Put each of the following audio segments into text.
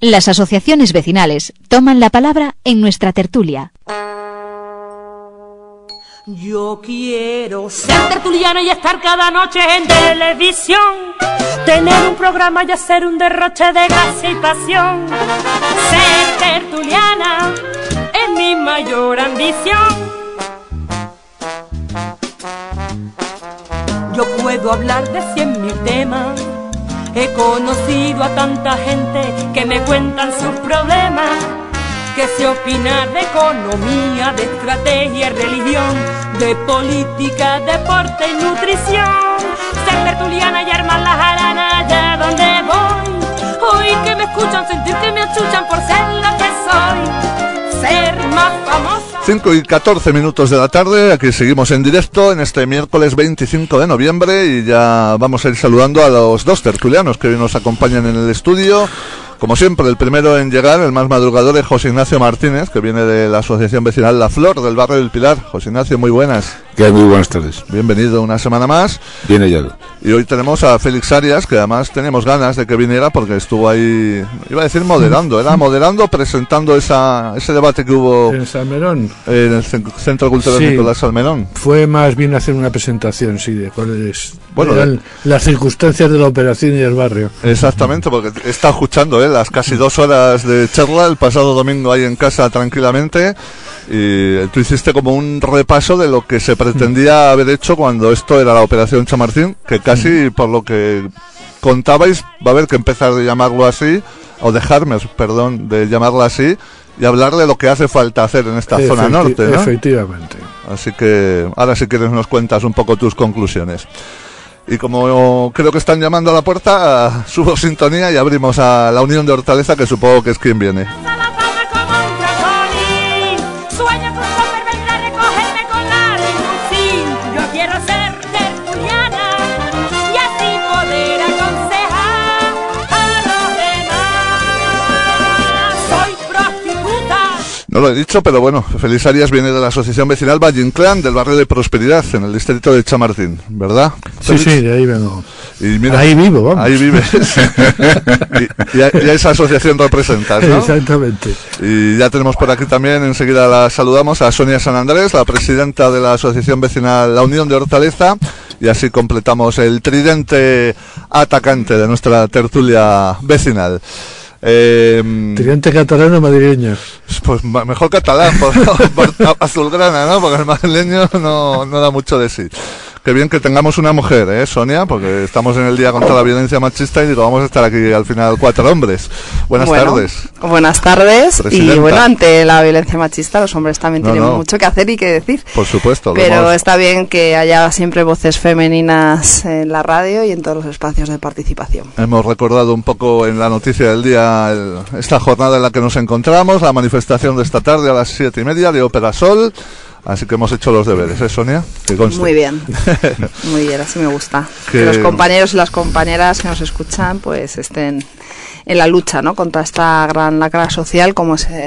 Las asociaciones vecinales toman la palabra en nuestra tertulia. Yo quiero ser tertuliana y estar cada noche en televisión, tener un programa y hacer un derroche de gracia y pasión. Ser tertuliana es mi mayor ambición. Yo puedo hablar de 100.000 temas, he conocido a tanta gente que me cuentan sus problemas, que se opina de economía, de estrategia, religión, de política, deporte y nutrición. Ser tertuliana y armar la jarana allá donde voy, oír que me escuchan, sentir que me achuchan por ser lo que soy, ser más famosa. 5:14 de la tarde, aquí seguimos en directo en este miércoles 25 de noviembre y ya vamos a ir saludando a los dos tertulianos que hoy nos acompañan en el estudio. Como siempre, el primero en llegar, el más madrugador, es José Ignacio Martínez, que viene de la Asociación Vecinal La Flor, del barrio del Pilar. José Ignacio, muy buenas. ¿Qué hay? Muy buenas tardes. Bienvenido una semana más. Bien hallado. Y hoy tenemos a Félix Arias, que además teníamos ganas de que viniera porque estuvo ahí, iba a decir moderando, presentando ese debate que hubo en Salmerón, en el Centro Cultural Nicolás Salmerón. Fue más bien hacer una presentación, sí, de cuáles eran las circunstancias de la operación y del barrio. Exactamente, porque he estado escuchando las casi 2 horas de charla el pasado domingo ahí en casa tranquilamente, y tú hiciste como un repaso de lo que se pretendía haber hecho cuando esto era la Operación Chamartín, que casi por lo que contabais va a haber que empezar de llamarlo así, o dejarme, perdón, de llamarlo así, y hablar de lo que hace falta hacer en esta zona norte, ¿no? Efectivamente. Así que ahora si quieres nos cuentas un poco tus conclusiones. Y como creo que están llamando a la puerta, subo sintonía y abrimos a la Unión de Hortaleza, que supongo que es quien viene. No lo he dicho, pero bueno, Félix Arias viene de la Asociación Vecinal Valle Inclán, del barrio de Prosperidad, en el distrito de Chamartín, ¿verdad? Sí, sí, de ahí vengo. Y mira, ahí vivo, vamos. Ahí vives. y a esa asociación representas, ¿no? Exactamente. Y ya tenemos por aquí también, enseguida la saludamos, a Sonia San Andrés, la presidenta de la Asociación Vecinal La Unión de Hortaleza, y así completamos el tridente atacante de nuestra tertulia vecinal. Tridente catalano madrileño. Pues mejor catalán, por azulgrana, ¿no? Porque el madrileño no da mucho de sí. Qué bien que tengamos una mujer, Sonia, porque estamos en el Día contra la Violencia Machista y digo, vamos a estar aquí al final 4 hombres. Buenas tardes. Buenas tardes. Presidenta. Y bueno, ante la violencia machista los hombres también tienen mucho que hacer y que decir. Por supuesto. Pero está bien que haya siempre voces femeninas en la radio y en todos los espacios de participación. Hemos recordado un poco en la noticia del día esta jornada en la que nos encontramos, la manifestación de esta tarde a las 7:30 de Ópera Sol. Así que hemos hecho los deberes, Sonia? Que conste. Muy bien, muy bien, así me gusta. Que los compañeros y las compañeras que nos escuchan pues estén en la lucha, ¿no? Contra esta gran lacra social como es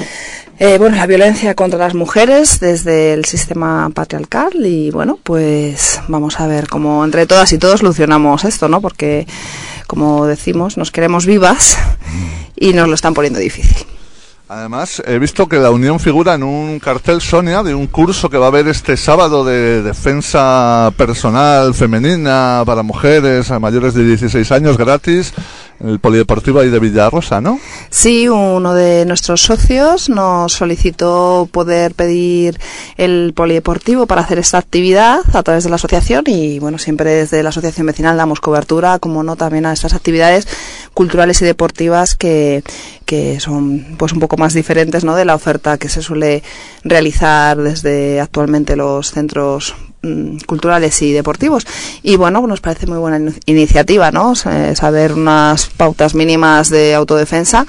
la violencia contra las mujeres desde el sistema patriarcal. Y bueno, pues vamos a ver cómo entre todas y todos solucionamos esto, ¿no? Porque, como decimos, nos queremos vivas y nos lo están poniendo difícil. Además, he visto que la Unión figura en un cartel, Sonia, de un curso que va a haber este sábado de defensa personal femenina para mujeres a mayores de 16 años gratis en el Polideportivo ahí de Villarrosa, ¿no? Sí, uno de nuestros socios nos solicitó poder pedir el Polideportivo para hacer esta actividad a través de la asociación y bueno, siempre desde la asociación vecinal damos cobertura, como no, también a estas actividades culturales y deportivas que son pues un poco más diferentes, ¿no?, de la oferta que se suele realizar desde actualmente los centros culturales y deportivos. Y bueno, nos parece muy buena iniciativa, ¿no? Saber unas pautas mínimas de autodefensa,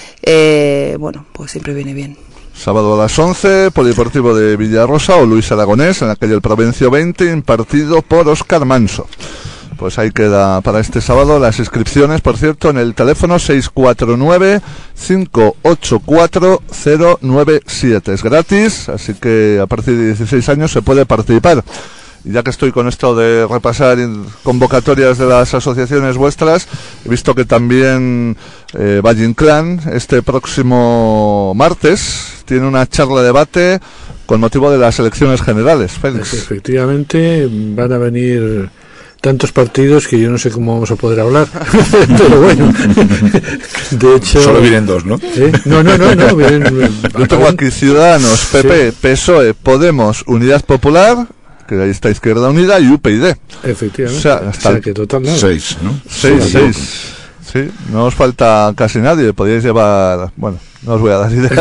pues siempre viene bien. Sábado a las 11, Polideportivo de Villarrosa o Luis Aragonés, en la calle El Provencio 20, impartido por Óscar Manso. Pues ahí queda para este sábado las inscripciones, por cierto, en el teléfono 649-584-097. Es gratis, así que a partir de 16 años se puede participar. Y ya que estoy con esto de repasar convocatorias de las asociaciones vuestras, he visto que también Valle Inclán este próximo martes tiene una charla de debate con motivo de las elecciones generales. Félix. Efectivamente, van a venir tantos partidos que yo no sé cómo vamos a poder hablar. Pero bueno, de hecho... Solo vienen dos, ¿no? No, vienen... Yo tengo aquí Ciudadanos, PP, sí. PSOE, Podemos, Unidad Popular, que ahí está Izquierda Unida, y UPyD. Efectivamente. O sea, hasta que total nada. 6, ¿no? 6. Sí, no os falta casi nadie. Podríais llevar... Bueno, no os voy a dar idea.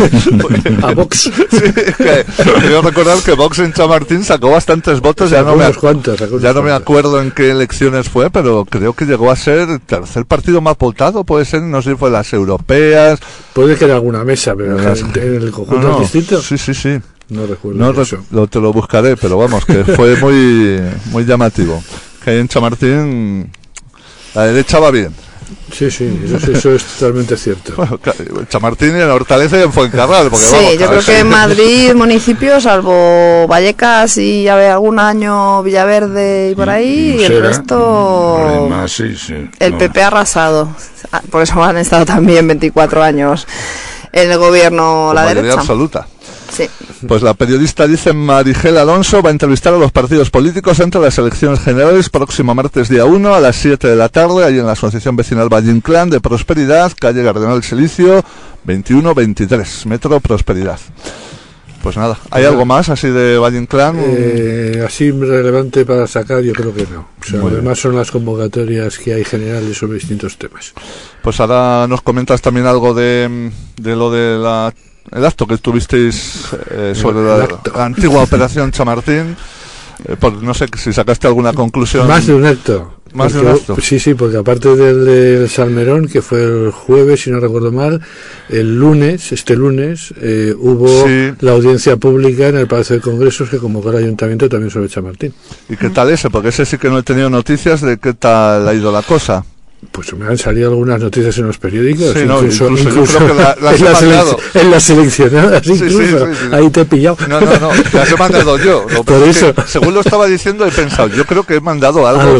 A Vox. Sí, quiero recordar que Vox en Chamartín sacó bastantes votos. Ya no me acuerdo en qué elecciones fue, pero creo que llegó a ser el tercer partido más votado. Puede ser, no sé si fue las europeas. Puede que en alguna mesa, pero en el conjunto del distrito. Sí. No recuerdo eso. Te lo buscaré, pero vamos, que fue muy llamativo. Que ahí en Chamartín la derecha va bien. Sí, eso es totalmente cierto. Bueno, Chamartín y en Hortaleza y en Fuencarral. Porque sí, yo creo que en Madrid, municipio, salvo Vallecas y algún año Villaverde y por ahí, y el resto... Además, sí. El PP ha arrasado. Por eso han estado también 24 años en el gobierno la derecha. Absoluta. Sí. Pues la periodista dice Marigel Alonso va a entrevistar a los partidos políticos entre las elecciones generales próximo martes día 1 a las 7 de la tarde, ahí en la Asociación Vecinal Valle Inclán de Prosperidad, calle Cardenal Silicio, 21-23, Metro Prosperidad. Pues nada, ¿hay algo más así de Valle Inclán? Así relevante para sacar, yo creo que no. O sea, además son las convocatorias que hay generales sobre distintos temas. Pues ahora nos comentas también algo de lo de el acto que tuvisteis sobre la antigua Operación Chamartín. No sé si sacaste alguna conclusión. Más de un acto. Sí, porque aparte del Salmerón, que fue el jueves, si no recuerdo mal, este lunes, hubo la audiencia pública en el Palacio de Congresos que convocó el Ayuntamiento también sobre Chamartín. ¿Y qué tal ese? Porque ese sí que no he tenido noticias de qué tal ha ido la cosa. Pues me han salido algunas noticias en los periódicos, sí, incluso creo que en las seleccionadas, incluso. Ahí te he pillado. No, las he mandado yo. Por eso. Según lo estaba diciendo, he pensado, yo creo que he mandado algo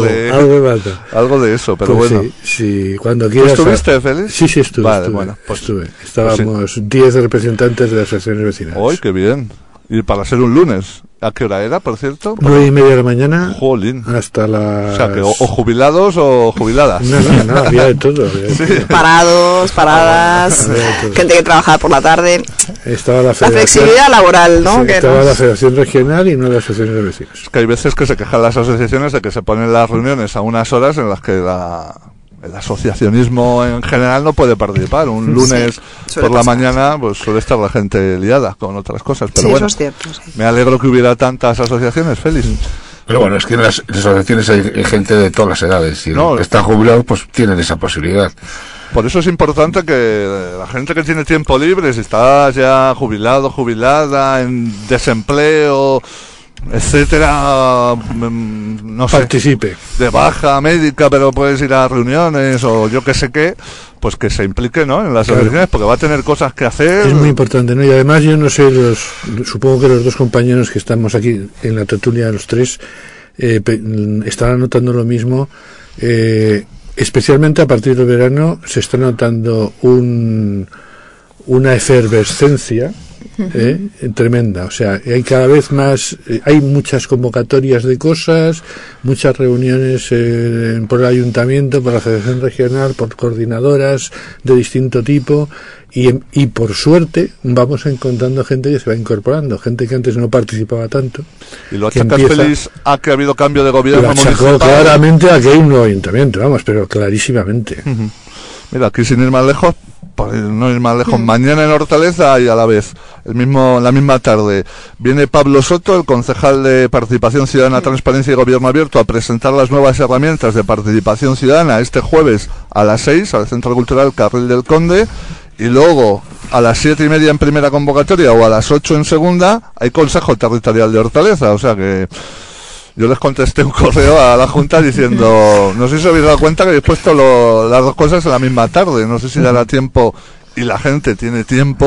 de eso, pero pues bueno. Sí, cuando quieras. ¿Tú estuviste, Félix? Sí, estuve. Vale, bueno, pues estuve. Estábamos 10 representantes de las asociaciones vecinales. ¡Ay, qué bien! Y para ser un lunes, ¿a qué hora era, por cierto? 9:30 de la mañana. Jolín. Hasta las... O sea, que o jubilados o jubiladas. No, había de todo. Paradas, gente que trabajaba por la tarde. Estaba la flexibilidad laboral, ¿no? Sí, estaba la Federación Regional y no las asociaciones de vecinos. Es que hay veces que se quejan las asociaciones de que se ponen las reuniones a unas horas en las que el asociacionismo en general no puede participar. Un lunes por la mañana pues suele estar la gente liada con otras cosas. Pero bueno, eso es cierto, me alegro que hubiera tantas asociaciones, Félix. Pero bueno, es que en las asociaciones hay gente de todas las edades. Y los que están jubilados pues tienen esa posibilidad. Por eso es importante que la gente que tiene tiempo libre, si estás ya jubilado, jubilada, en desempleo, etcétera, no sé, participe de baja médica, pero puedes ir a reuniones o yo que sé qué, pues que se implique, ¿no?, en las asociaciones, porque va a tener cosas que hacer. Es muy importante, ¿no? Y además yo no sé, supongo que los dos compañeros que estamos aquí en la tertulia, los tres, estarán notando lo mismo. Especialmente a partir del verano se está notando una efervescencia tremenda. O sea, hay cada vez más, hay muchas convocatorias de cosas, muchas reuniones por el ayuntamiento, por la Federación Regional, por coordinadoras de distinto tipo, y por suerte vamos encontrando gente que se va incorporando, gente que antes no participaba tanto. ¿Y lo achacas, feliz, a que ha habido cambio de gobierno municipal? Claramente a que hay un nuevo ayuntamiento, vamos, pero clarísimamente. Mira, aquí sin ir más lejos, mañana en Hortaleza y a la vez, la misma tarde, viene Pablo Soto, el concejal de Participación Ciudadana, Transparencia y Gobierno Abierto, a presentar las nuevas herramientas de participación ciudadana este jueves a las 6 al Centro Cultural Carril del Conde, y luego a las 7:30 en primera convocatoria o a las 8 en segunda hay Consejo Territorial de Hortaleza. O sea que yo les contesté un correo a la Junta diciendo, no sé si os habéis dado cuenta que habéis puesto las dos cosas en la misma tarde, no sé si dará tiempo, y la gente tiene tiempo,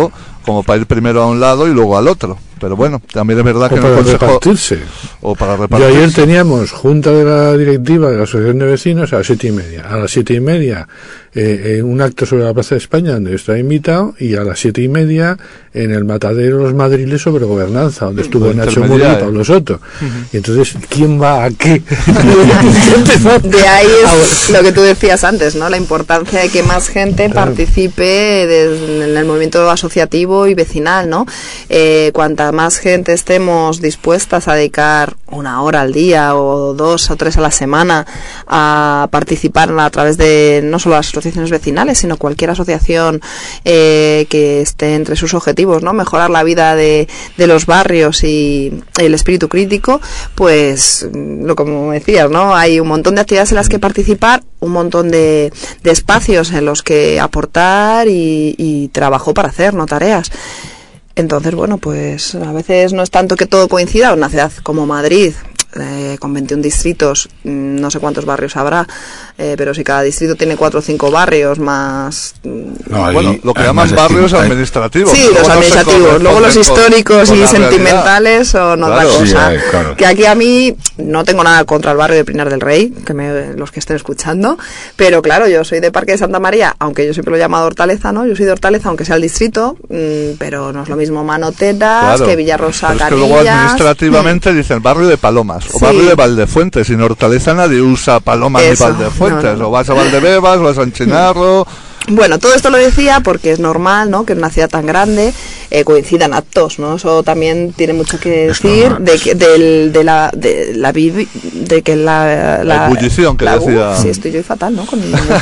como para ir primero a un lado y luego al otro. Pero bueno, también es verdad que o para repartirse. O para repartirse. Yo ayer teníamos junta de la directiva de la Asociación de Vecinos a las 7:30. A las 7:30 un acto sobre la Plaza de España donde yo estaba invitado, y a las 7:30 en el Matadero Los Madriles sobre gobernanza, donde estuvo Nacho Muro y Pablo Soto. Y entonces, ¿quién va a qué? De ahí es lo que tú decías antes, ¿no? La importancia de que más gente participe en el movimiento asociativo y vecinal, ¿no? Cuanta más gente estemos dispuestas a dedicar 1 hora al día o 2 o 3 a la semana a participar a través de no solo las asociaciones vecinales, sino cualquier asociación que esté entre sus objetivos, ¿no? Mejorar la vida de los barrios y el espíritu crítico, pues como decías, ¿no? Hay un montón de actividades en las que participar, un montón de espacios en los que aportar y trabajo para hacer, no tareas. Entonces, bueno, pues a veces no es tanto que todo coincida. En una ciudad como Madrid, con 21 distritos, no sé cuántos barrios habrá, pero si cada distrito tiene 4 o 5 barrios más... bueno, lo que llaman barrios administrativos. Sí, los administrativos. Luego los históricos y sentimentales son otra cosa. Sí, claro. Que aquí a mí no tengo nada contra el barrio de Pinar del Rey, los que estén escuchando, pero claro, yo soy de Parque de Santa María, aunque yo siempre lo he llamado Hortaleza, ¿no? Yo soy de Hortaleza, aunque sea el distrito, pero no es lo mismo Manoteras que Villarrosa, Carillas. Que luego administrativamente dicen barrio de Palomas o barrio de Valdefuentes. En Hortaleza nadie usa Palomas ni Valdefuentes. No. O vas a Valdebebas, vas a Enchinarro. Bueno, todo esto lo decía porque es normal, ¿no?, que en una ciudad tan grande coincidan actos, ¿no? Eso también tiene mucho que decir de la ebullición que decía. Sí, estoy yo fatal, ¿no? Con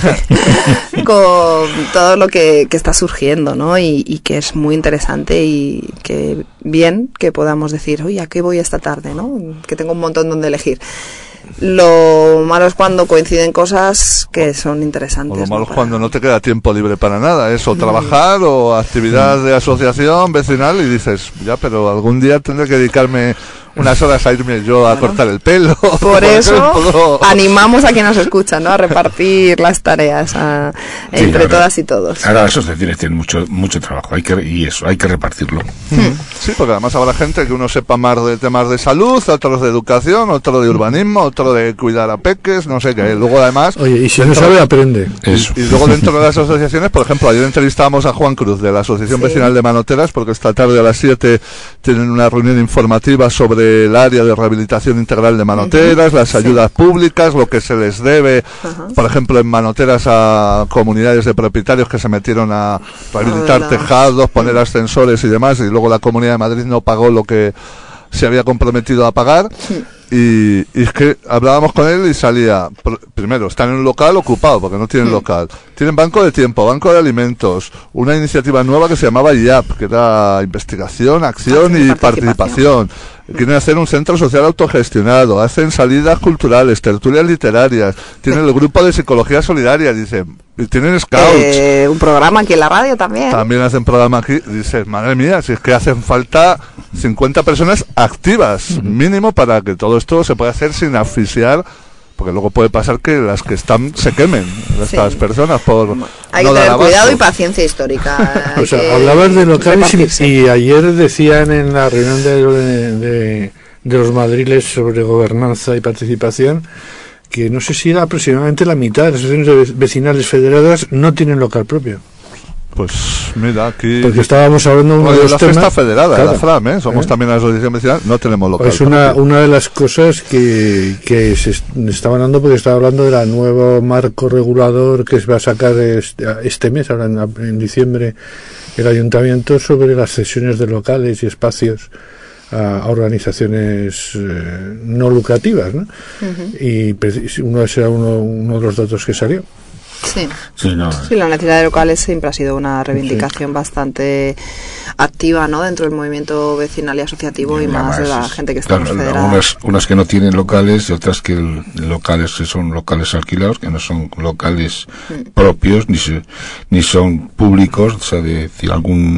todo lo que está surgiendo, ¿no? Y que es muy interesante, y que bien que podamos decir, oye, ¿a qué voy esta tarde, no? Que tengo un montón donde elegir. Lo malo es cuando coinciden cosas que son interesantes. O lo malo es cuando no te queda tiempo libre para nada, eso, trabajar o actividad de asociación vecinal, y dices, ya, pero algún día tendré que dedicarme unas horas a irme yo a cortar el pelo. Por eso animamos a quien nos escucha, ¿no?, a repartir las tareas entre todas y todos. Ahora las asociaciones tienen mucho trabajo, hay que repartirlo. Sí, porque además habrá gente que uno sepa más de temas de salud, otros de educación, otro de urbanismo, otro de cuidar a peques, no sé qué. Luego además... Oye, y si no sabe, aprende. Eso. Y luego dentro de las asociaciones, por ejemplo, ayer entrevistábamos a Juan Cruz de la Asociación Vecinal de Manoteras, porque esta tarde a las 7 tienen una reunión informativa sobre el área de rehabilitación integral de Manoteras, las ayudas públicas, lo que se les debe, por ejemplo, en Manoteras a comunidades de propietarios que se metieron a rehabilitar tejados, poner ascensores y demás, y luego la Comunidad de Madrid no pagó lo que se había comprometido a pagar. Y es que hablábamos con él y salía, primero, están en un local ocupado porque no tienen local, tienen banco de tiempo, banco de alimentos, una iniciativa nueva que se llamaba IAP, que era investigación, acción y participación. Quieren hacer un centro social autogestionado, hacen salidas culturales, tertulias literarias, tienen el grupo de psicología solidaria, dicen, y tienen scouts. Un programa aquí en la radio también. También hacen programa aquí, dices, madre mía, si es que hacen falta 50 personas activas, mínimo, para que todo esto se pueda hacer sin asfixiar, porque luego puede pasar que las que están se quemen, estas personas, por hay que tener cuidado y paciencia histórica. O sea, hablabas de locales y ayer decían en la reunión de los madriles sobre gobernanza y participación que no sé si era aproximadamente la mitad de las asociaciones vecinales federadas no tienen local propio. Pues mira, aquí... Porque estábamos hablando de los la temas... Fiesta Federada, claro, la FRAM, somos también la asociación vecinal, no tenemos local. Es una de las cosas que se estaban dando, porque estaba hablando del nuevo marco regulador que se va a sacar este mes, ahora en diciembre, el ayuntamiento, sobre las cesiones de locales y espacios a organizaciones no lucrativas, ¿no? Y uno será uno de los datos que salió. Sí, la necesidad de locales siempre ha sido una reivindicación bastante activa, ¿no?, dentro del movimiento vecinal y asociativo, y más de la gente que está federada. Unas que no tienen locales y otras que locales que son locales alquilados, que no son locales propios ni son públicos, o sea, de decir, algún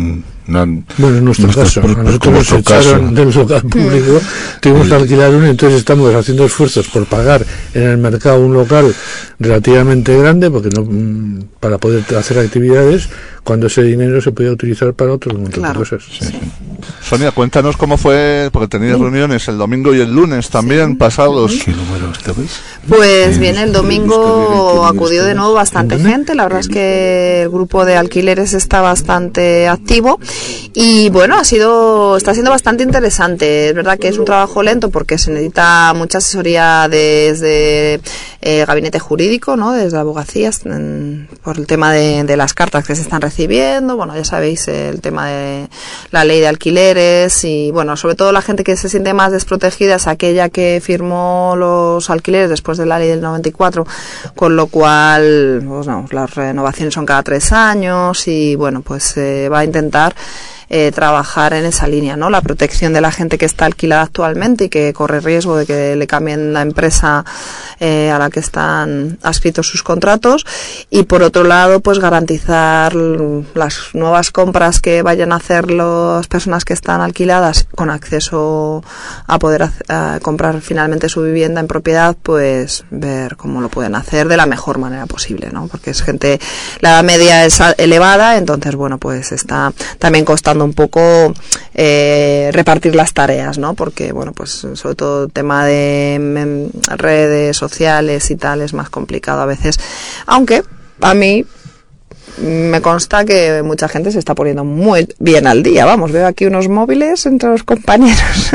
Bueno, en nuestro caso, a nosotros nos echaron del local público, tuvimos que alquilar uno, entonces estamos haciendo esfuerzos por pagar en el mercado un local relativamente grande, porque no, para poder hacer actividades, cuando ese dinero se podía utilizar para otro montón de cosas. Sí. Sonia, cuéntanos cómo fue, porque tenías reuniones el domingo y el lunes también pasados. ¿Qué número estabais? Pues bien, el domingo acudió de nuevo bastante gente. La verdad es que el grupo de alquileres está bastante activo y bueno, está siendo bastante interesante. Es verdad que es un trabajo lento porque se necesita mucha asesoría desde gabinete jurídico, ¿no? Desde abogacías, por el tema de las cartas que se están recibiendo. Bueno, ya sabéis el tema de la ley de alquileres y bueno, sobre todo la gente que se siente más desprotegida es aquella que firmó los alquileres después de la ley del 94, con lo cual pues no, las renovaciones son cada 3 años y bueno, pues va a intentar trabajar en esa línea, ¿no? La protección de la gente que está alquilada actualmente y que corre riesgo de que le cambien la empresa a la que están adscritos sus contratos, y por otro lado pues garantizar las nuevas compras que vayan a hacer las personas que están alquiladas con acceso a poder comprar finalmente su vivienda en propiedad, pues ver cómo lo pueden hacer de la mejor manera posible, ¿no? Porque es gente, la edad media es elevada, entonces bueno, pues está también costando un poco repartir las tareas, ¿no? Porque bueno, pues sobre todo el tema de redes sociales y tal es más complicado a veces, aunque a mí me consta que mucha gente se está poniendo muy bien al día. Vamos, veo aquí unos móviles entre los compañeros.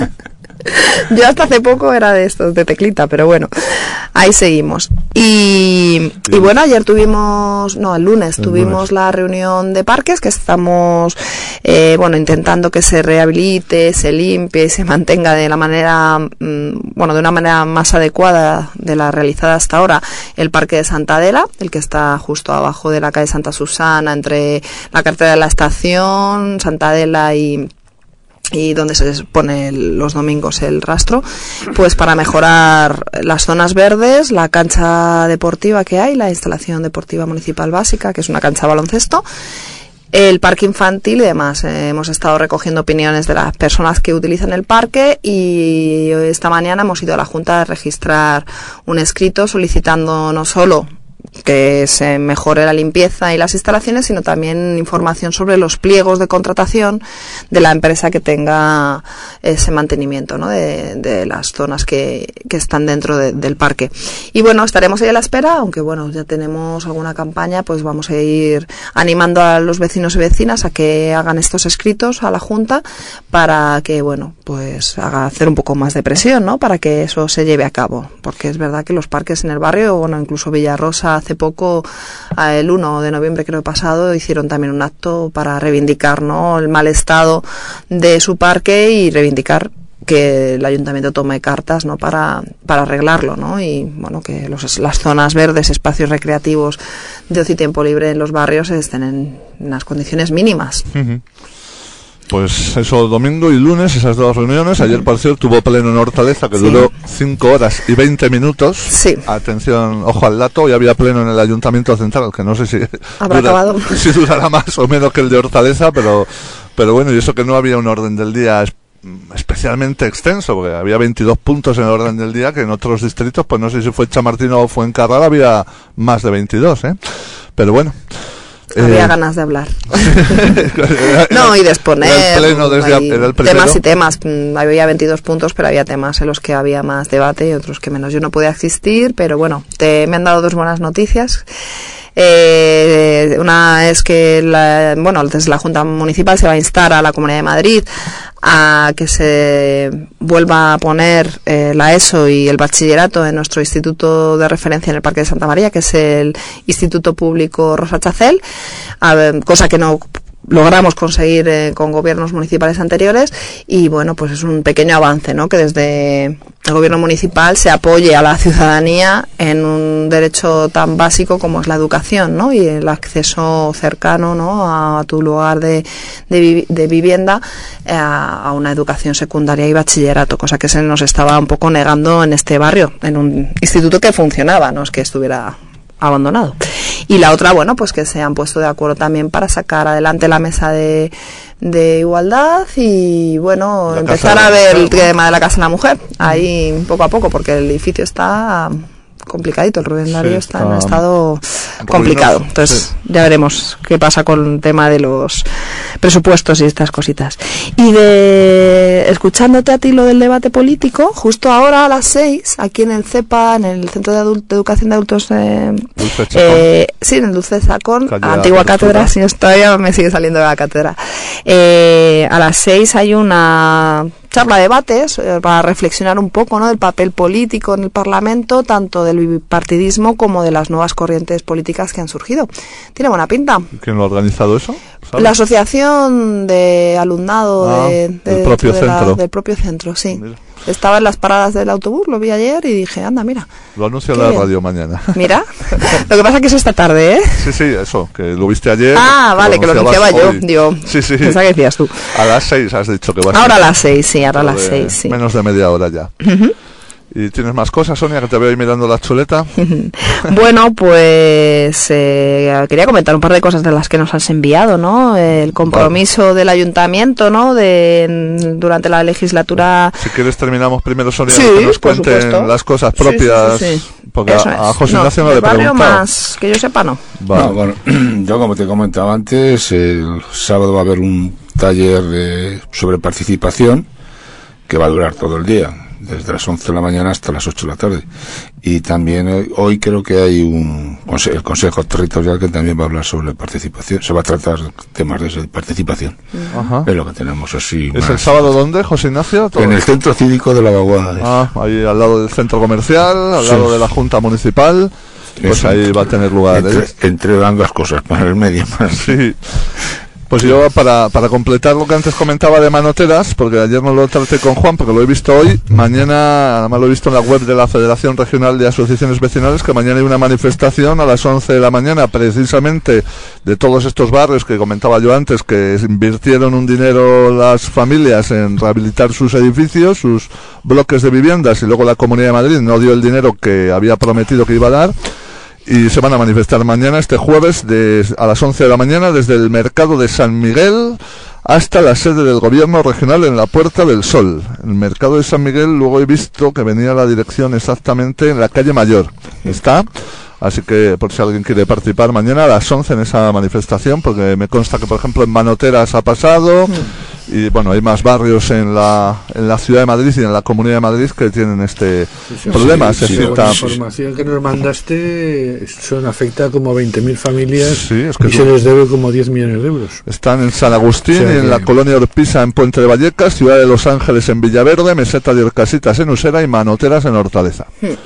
Yo hasta hace poco era de estos de teclita, pero bueno, ahí seguimos. Y bueno, ayer el lunes tuvimos la reunión de parques, que estamos intentando que se rehabilite, se limpie y se mantenga de la manera de una manera más adecuada de la realizada hasta ahora el parque de Santa Adela, el que está justo abajo de la calle Santa Susana, entre la carretera de la estación, Santa Adela y donde se pone los domingos el rastro, pues para mejorar las zonas verdes, la cancha deportiva que hay, la instalación deportiva municipal básica, que es una cancha de baloncesto, el parque infantil y demás. Hemos estado recogiendo opiniones de las personas que utilizan el parque y esta mañana hemos ido a la Junta a registrar un escrito solicitando no solo que se mejore la limpieza y las instalaciones, sino también información sobre los pliegos de contratación de la empresa que tenga ese mantenimiento, ¿no? de las zonas que están dentro del parque. Y bueno, estaremos ahí a la espera, aunque bueno, ya tenemos alguna campaña, pues vamos a ir animando a los vecinos y vecinas a que hagan estos escritos a la Junta para que, bueno, pues hacer un poco más de presión, ¿no? Para que eso se lleve a cabo, porque es verdad que los parques en el barrio, bueno, incluso Villarrosa hace poco, el 1 de noviembre creo pasado, hicieron también un acto para reivindicar, ¿no?, el mal estado de su parque y reivindicar que el ayuntamiento tome cartas, ¿no?, para arreglarlo, ¿no? Y bueno, que las zonas verdes, espacios recreativos de ocio y tiempo libre en los barrios estén en unas condiciones mínimas. Uh-huh. Pues eso, domingo y lunes, esas dos reuniones. Ayer, por cierto, tuvo pleno en Hortaleza, que duró 5 horas y 20 minutos. Sí. Atención, ojo al dato, y había pleno en el Ayuntamiento Central, que no sé si si durará más o menos que el de Hortaleza, pero bueno, y eso que no había un orden del día especialmente extenso, porque había 22 puntos en el orden del día, que en otros distritos, pues no sé si fue Chamartín o Fuencarral, había más de 22, Pero bueno. Había ganas de hablar. No, y de exponer temas y temas. Había 22 puntos, pero había temas en los que había más debate y otros que menos. Yo no podía asistir, pero bueno, me han dado 2 buenas noticias. Una es que desde la Junta Municipal se va a instar a la Comunidad de Madrid a que se vuelva a poner la ESO y el bachillerato en nuestro instituto de referencia en el Parque de Santa María, que es el Instituto Público Rosa Chacel, cosa que no logramos conseguir con gobiernos municipales anteriores, y bueno, pues es un pequeño avance, ¿no?, que desde el gobierno municipal se apoye a la ciudadanía en un derecho tan básico como es la educación, ¿no?, y el acceso cercano, ¿no?, a tu lugar de vivienda, a una educación secundaria y bachillerato, cosa que se nos estaba un poco negando en este barrio, en un instituto que funcionaba, no es que estuviera abandonado. Y la otra, bueno, pues que se han puesto de acuerdo también para sacar adelante la mesa de igualdad y, bueno, empezar a ver el tema de la Casa de la Mujer, ahí poco a poco, porque el edificio está complicadito, el Rubén Darío está en un estado complicado. Entonces ya veremos qué pasa con el tema de los presupuestos y estas cositas. Y escuchándote a ti lo del debate político, justo ahora a las 6, aquí en el CEPA, en el Centro de Educación de Adultos, sí, en el Dulce Sacón, antigua cátedra, si todavía me sigue saliendo de la cátedra. A las 6 hay una charla de debates para reflexionar un poco, ¿no?, del papel político en el Parlamento, tanto del bipartidismo como de las nuevas corrientes políticas que han surgido. Tiene buena pinta. ¿Quién lo ha organizado eso? ¿Sabes? La asociación de alumnado del propio centro, sí. Mira. Estaba en las paradas del autobús, lo vi ayer y dije, anda, mira. Lo anuncio en la radio mañana. Mira, lo que pasa es que es esta tarde, ¿eh? Sí, eso, que lo viste ayer. Ah, vale, que lo anunciaba yo. Digo, sí. Esa que decías tú. A las 6 has dicho que vas ahora a las 6, sí, ahora a las 6, sí. Menos de media hora ya. ¿Y tienes más cosas, Sonia, que te veo ahí mirando la chuleta? Bueno, pues quería comentar un par de cosas de las que nos has enviado, ¿no? El compromiso del ayuntamiento, ¿no? Durante la legislatura. Si quieres terminamos primero, Sonia, que nos cuenten las cosas propias. Sí. Porque a José Ignacio no le he preguntado. Más que yo sepa, no. Vale. No, bueno, yo como te comentaba antes, el sábado va a haber un taller sobre participación que va a durar todo el día, desde las 11 de la mañana hasta las 8 de la tarde. Y también hoy creo que hay el Consejo Territorial que también va a hablar sobre participación. Se va a tratar temas de participación. Ajá. Es lo que tenemos así. ¿Es el sábado dónde, José Ignacio? ¿Todo? En el Centro Cívico de la Vaguada. Ahí al lado del centro comercial, al lado de la Junta Municipal. Pues ahí va a tener lugar. Entre ambas cosas, para el medio. Sí. Pues yo, para completar lo que antes comentaba de manoteras, porque ayer no lo traté con Juan, porque lo he visto hoy, mañana, además lo he visto en la web de la Federación Regional de Asociaciones Vecinales, que mañana hay una manifestación a las 11 de la mañana, precisamente de todos estos barrios que comentaba yo antes, que invirtieron un dinero las familias en rehabilitar sus edificios, sus bloques de viviendas, y luego la Comunidad de Madrid no dio el dinero que había prometido que iba a dar. Y se van a manifestar mañana, este jueves, a las 11 de la mañana, desde el mercado de San Miguel hasta la sede del gobierno regional en la Puerta del Sol. El mercado de San Miguel, luego he visto que venía la dirección exactamente en la calle Mayor. ¿Está? Así que, por si alguien quiere participar mañana a las 11 en esa manifestación, porque me consta que, por ejemplo, en Manoteras ha pasado, y bueno, hay más barrios en la Ciudad de Madrid y en la Comunidad de Madrid que tienen este problema. La información que nos mandaste afecta como a 20.000 familias y se les debe como 10 millones de euros. Están en San Agustín, y en la Colonia Orpisa en Puente de Vallecas, Ciudad de Los Ángeles en Villaverde, Meseta de Orcasitas en Usera y Manoteras en Hortaleza.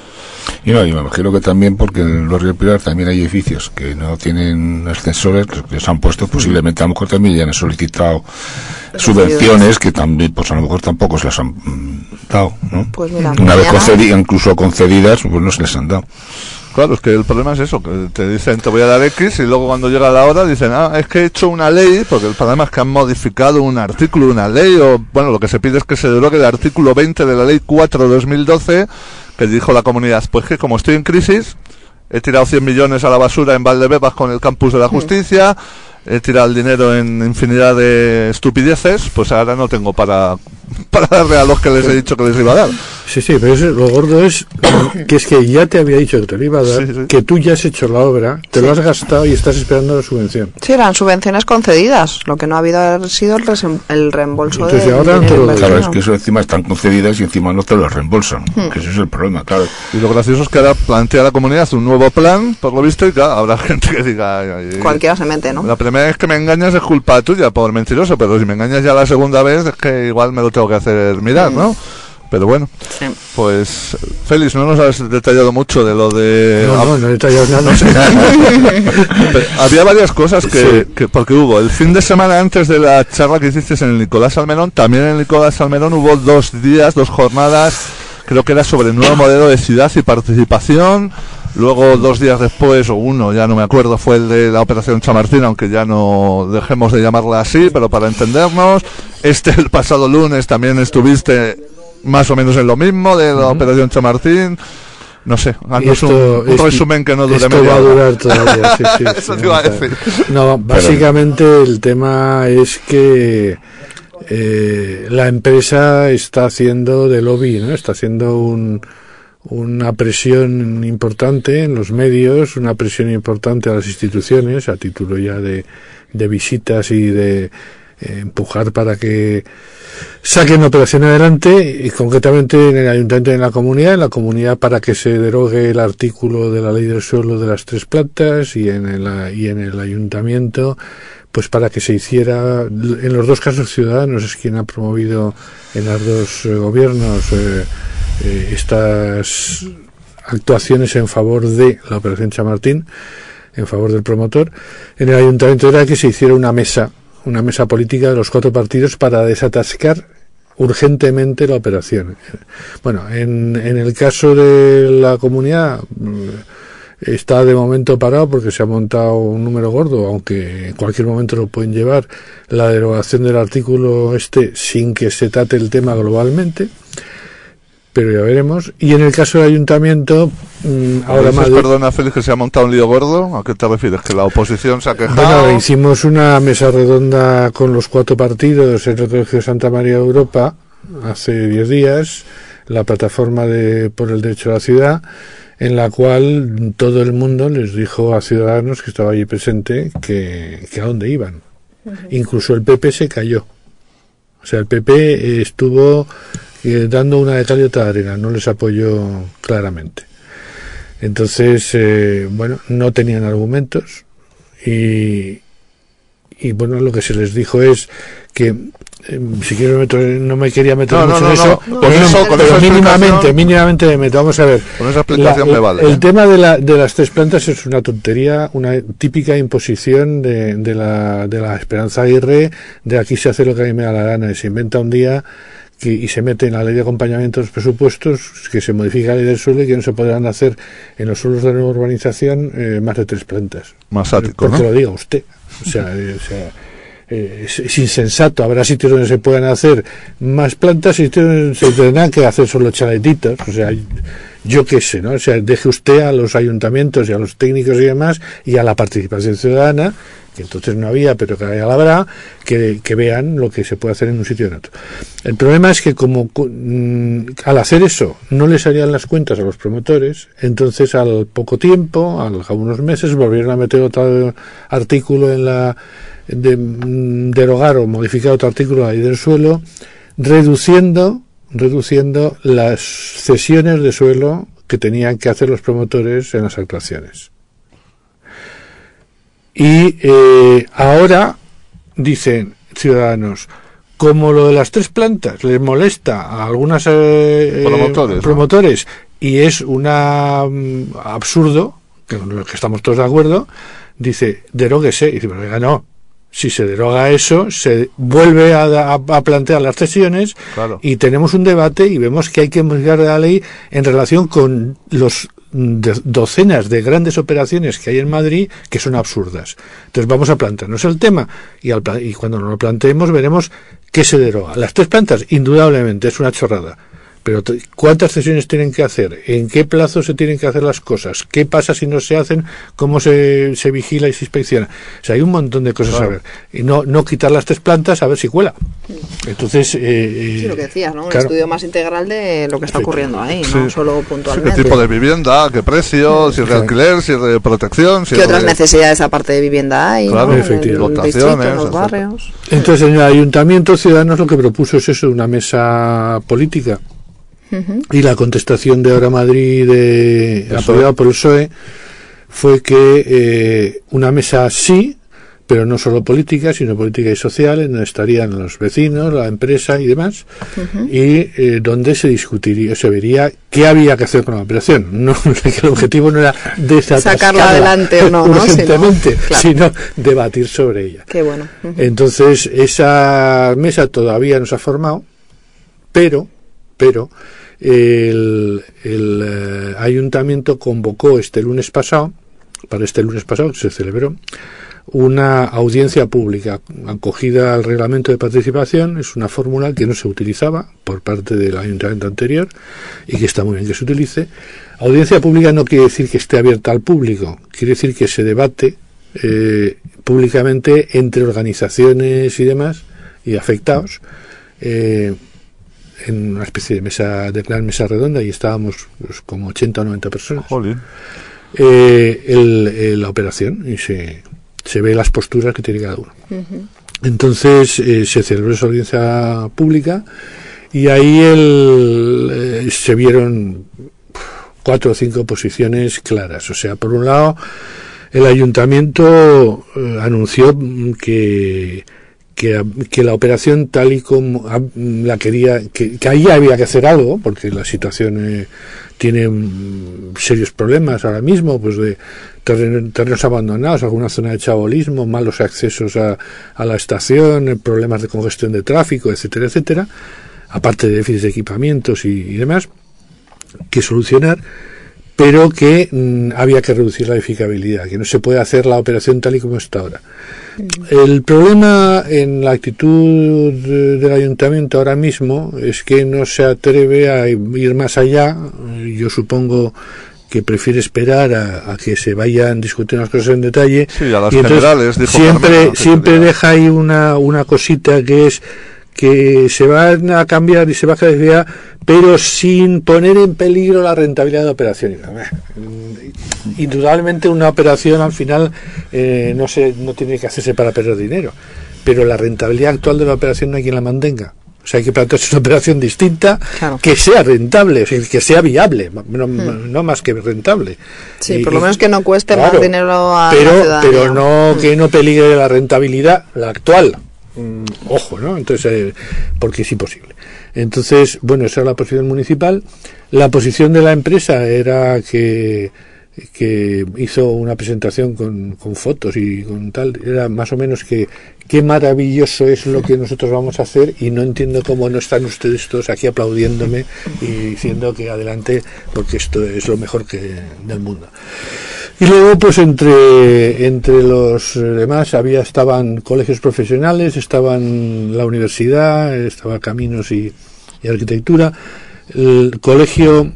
Y no, yo me imagino que también porque en el barrio Pilar también hay edificios que no tienen ascensores, que se han puesto, posiblemente a lo mejor también ya han solicitado subvenciones que también, pues a lo mejor tampoco se las han dado, ¿no? Pues mira, una vez incluso concedidas, pues no se les han dado. Claro, es que el problema es eso, que te dicen te voy a dar X y luego cuando llega la hora dicen, es que he hecho una ley, porque el problema es que han modificado un artículo de una ley, o bueno, lo que se pide es que se derogue el artículo 20 de la ley 4 de 2012, que dijo la comunidad, pues que como estoy en crisis, he tirado 100 millones a la basura en Valdebebas con el campus de la justicia, he tirado el dinero en infinidad de estupideces, pues ahora no tengo para darle a los que les he dicho que les iba a dar. Sí, pero eso, lo gordo es que ya te había dicho que te lo iba a dar, que tú ya has hecho la obra, te lo has gastado y estás esperando la subvención. Sí, eran subvenciones concedidas, lo que no ha habido ha sido el reembolso. Entonces, ahora claro, es que eso encima están concedidas y encima no te lo reembolsan, que ese es el problema, claro. Y lo gracioso es que ahora plantea la comunidad un nuevo plan, por lo visto, y claro, habrá gente que diga... Cualquiera se mete, ¿no? La primera vez que me engañas es culpa tuya, por mentiroso, pero si me engañas ya la segunda vez, es que igual me lo tengo que hacer mirar, ¿no? Pero bueno, pues Félix, no nos has detallado mucho de lo de... No he detallado nada. No sé. Había varias cosas que porque hubo el fin de semana antes de la charla que hiciste en el Nicolás Salmerón, también en el Nicolás Salmerón hubo 2 jornadas, creo que era sobre el nuevo modelo de ciudad y participación. Luego 2 días después, o uno, ya no me acuerdo, fue el de la Operación Chamartín, aunque ya no dejemos de llamarla así, pero para entendernos. El pasado lunes también estuviste más o menos en lo mismo de la Operación Chamartín. No sé, Y esto, un resumen que no dure esto media va a hora. durar todavía, sí, Eso te iba a decir. No, básicamente el tema es que la empresa está haciendo de lobby, ¿no? Está haciendo una presión importante en los medios, una presión importante a las instituciones, a título ya de visitas y de empujar para que saquen la operación adelante, y concretamente en el ayuntamiento y en la comunidad para que se derogue el artículo de la ley del suelo de las 3 plantas, y en el ayuntamiento pues para que se hiciera, en los dos casos Ciudadanos es quien ha promovido en los dos gobiernos estas actuaciones en favor de la operación Chamartín, en favor del promotor. En el ayuntamiento era que se hiciera una mesa política de los 4 partidos para desatascar urgentemente la operación. Bueno, en el caso de la comunidad está de momento parado porque se ha montado un número gordo, aunque en cualquier momento lo pueden llevar, la derogación del artículo sin que se trate el tema globalmente, pero ya veremos. Y en el caso del ayuntamiento, ahora más... Perdona, Félix, que se ha montado un lío gordo. ¿A qué te refieres? ¿Que la oposición se ha quejado? Bueno, hicimos una mesa redonda con los 4 partidos en el Colegio de Santa María de Europa hace 10 días, la plataforma por el derecho a la ciudad, en la cual todo el mundo les dijo a Ciudadanos, que estaba allí presente, que a dónde iban. Incluso el PP se cayó. O sea, el PP estuvo dando una de cal y otra de arena, no les apoyó claramente. Entonces, bueno, no tenían argumentos y bueno, lo que se les dijo es que si quiero no me quería meter mucho en eso, pero mínimamente me meto. Vamos a ver, con esa explicación me vale. El tema de las 3 plantas es una tontería, una típica imposición de la Esperanza Aguirre, de aquí se hace lo que a mí me da la gana, y se inventa un día y se mete en la ley de acompañamiento de los presupuestos que se modifica la ley del suelo y que no se podrán hacer en los suelos de nueva urbanización más de 3 plantas. Más ático, porque ¿no? lo diga usted. O sea, es insensato. Habrá sitios donde se puedan hacer más plantas y sitios donde se tendrán que hacer solo chaletitos. O sea, yo qué sé, ¿no? O sea, deje usted a los ayuntamientos y a los técnicos y demás y a la participación ciudadana, que entonces no había, pero que ahora la habrá, que vean lo que se puede hacer en un sitio y en otro. El problema es que como al hacer eso no les salían las cuentas a los promotores, entonces al poco tiempo, a unos meses, volvieron a meter otro artículo derogar o modificar otro artículo de la ley del suelo, reduciendo las cesiones de suelo que tenían que hacer los promotores en las actuaciones. Y ahora dicen Ciudadanos, como lo de las 3 plantas les molesta a algunos promotores, ¿no? Y es absurdo, que con lo que estamos todos de acuerdo, dice, deróguese. Y dice, pero venga, no. Si se deroga eso, se vuelve a plantear las cesiones, claro. Y tenemos un debate y vemos que hay que modificar la ley en relación con los docenas de grandes operaciones que hay en Madrid que son absurdas. Entonces vamos a plantearnos el tema y cuando nos lo planteemos veremos qué se deroga. Las 3 plantas, indudablemente, es una chorrada. Pero ¿cuántas cesiones tienen que hacer? ¿En qué plazo se tienen que hacer las cosas? ¿Qué pasa si no se hacen? ¿Cómo se vigila y se inspecciona? O sea, hay un montón de cosas a ver. Y no quitar las 3 plantas a ver si cuela. Entonces... sí, lo que decías, ¿no? Un estudio más integral de lo que está ocurriendo ahí, no solo puntualmente. ¿Qué tipo de vivienda? ¿Qué precio? ¿Si es de alquiler? ¿Si es de protección? ¿Qué otras necesidades aparte de vivienda hay? Claro, ¿no? efectivamente. En los barrios. Entonces, en el Ayuntamiento Ciudadanos lo que propuso es eso, una mesa política. Y la contestación de Ahora Madrid, apoyada por el PSOE, fue que una mesa sí, pero no solo política, sino política y social, en donde estarían los vecinos, la empresa y demás, y donde se discutiría, se vería qué había que hacer con la operación. No, que el objetivo no era sacarla adelante o no, urgentemente, sino debatir sobre ella. Qué bueno. Entonces, esa mesa todavía no se ha formado, pero el ayuntamiento convocó para este lunes pasado que se celebró, una audiencia pública acogida al reglamento de participación. Es una fórmula que no se utilizaba por parte del ayuntamiento anterior y que está muy bien que se utilice. Audiencia pública no quiere decir que esté abierta al público, quiere decir que se debate públicamente entre organizaciones y demás y afectados en una especie de gran mesa redonda, y estábamos pues, como 80 o 90 personas. La operación, y se ve las posturas que tiene cada uno. Entonces se celebró esa audiencia pública y ahí se vieron 4 o 5 posiciones claras. O sea, por un lado, el ayuntamiento anunció que la operación tal y como la quería, que ahí había que hacer algo, porque la situación tiene serios problemas ahora mismo, pues de terrenos abandonados, alguna zona de chabolismo, malos accesos a la estación, problemas de congestión de tráfico, etcétera, etcétera, aparte de déficits de equipamientos y demás, que solucionar, pero que había que reducir la edificabilidad, que no se puede hacer la operación tal y como está ahora. El problema en la actitud del ayuntamiento ahora mismo es que no se atreve a ir más allá. Yo supongo que prefiere esperar a que se vayan discutiendo las cosas en detalle. Sí, a las y generales, dijo siempre deja ahí una cosita, que es que se van a cambiar y se va a clasificar, pero sin poner en peligro la rentabilidad de la operación. Indudablemente una operación al final no tiene que hacerse para perder dinero, pero la rentabilidad actual de la operación no hay quien la mantenga. O sea, hay que plantearse una operación distinta, claro, que sea rentable, o sea, que sea viable, no más que rentable. Sí, por lo menos que no cueste más dinero a la ciudadanía. Pero no que no peligre la rentabilidad, la actual. Ojo, ¿no? Entonces, porque es imposible. Entonces, bueno, esa era la posición municipal. La posición de la empresa era que hizo una presentación con fotos y con tal, era más o menos que qué maravilloso es lo que nosotros vamos a hacer, y no entiendo cómo no están ustedes todos aquí aplaudiéndome y diciendo que adelante, porque esto es lo mejor del mundo. Y luego, pues entre los demás estaban colegios profesionales, estaban la universidad, estaba Caminos y Arquitectura, el colegio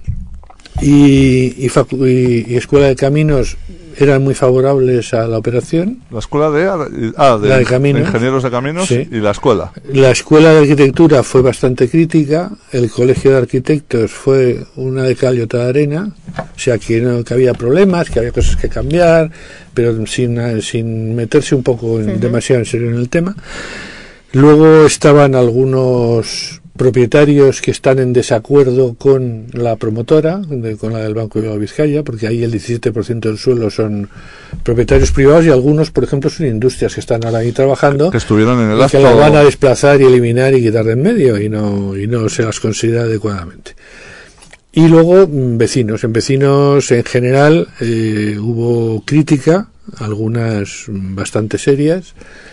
y Escuela de Caminos eran muy favorables a la operación. La escuela de Caminos, ingenieros de caminos, sí. Y la escuela. La escuela de arquitectura fue bastante crítica, el colegio de arquitectos fue una de cal y otra de arena, o sea que había problemas, que había cosas que cambiar, pero sin meterse un poco demasiado en serio en el tema. Luego estaban algunos propietarios que están en desacuerdo con la promotora, con la del Banco de Vizcaya, porque ahí el 17% del suelo son propietarios privados, y algunos, por ejemplo, son industrias que están ahora ahí trabajando, que estuvieron en el acto, que las van a desplazar y eliminar y quitar de en medio, y no se las considera adecuadamente. Y luego vecinos en general hubo crítica, algunas bastante serias,